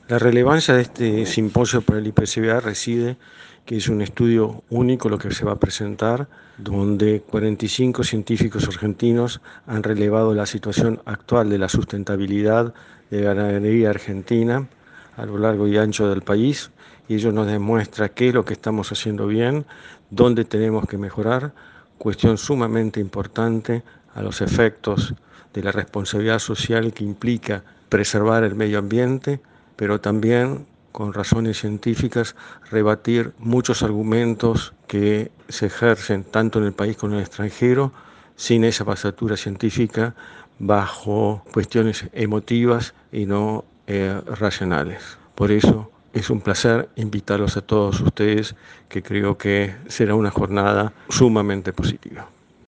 La relevancia de este simposio para el IPCBA reside que es un estudio único lo que se va a presentar, donde 45 científicos argentinos han relevado la situación actual de la sustentabilidad de la ganadería argentina a lo largo y ancho del país, y ello nos demuestra qué es lo que estamos haciendo bien, dónde tenemos que mejorar, cuestión sumamente importante a los efectos de la responsabilidad social que implica preservar el medio ambiente, pero también con razones científicas rebatir muchos argumentos que se ejercen tanto en el país como en el extranjero sin esa basatura científica, bajo cuestiones emotivas y no racionales. Por eso es un placer invitarlos a todos ustedes, que creo que será una jornada sumamente positiva.